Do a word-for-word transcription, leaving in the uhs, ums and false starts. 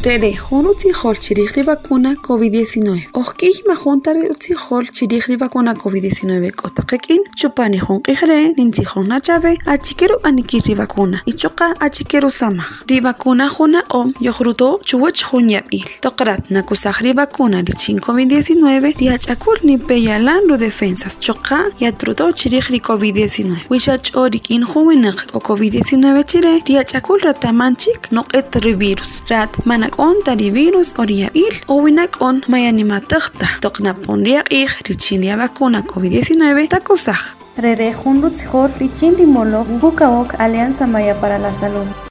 Rere, jun utzijol chirij vacuna COVID diecinueve. Ojkij majuntar utzijol chirij vacuna COVID diecinueve kotakekin. Chupani jun qijre nintzijol nachave achikeru anikiri vacuna. Ichoqa achikeru samaj. Ri vacuna juna om yohruto chuwach junyabil. Tokrat nakusaj ri vacuna lichin COVID diecinueve riachakul ni peyalan ru defensas. Choqa yatruto chirij ri COVID diecinueve. Wishach orik in juwinak o COVID diecinueve chire riachakul ratamanchik no et virus. Rat manak on tari virus oriabil o winak on mayanimatagta. Toknapon riaqij richin ria vacuna COVID diecinueve takusaj. Rere Junrutzjor Richin Rimolo Bucaoc Alianza Maya para la Salud.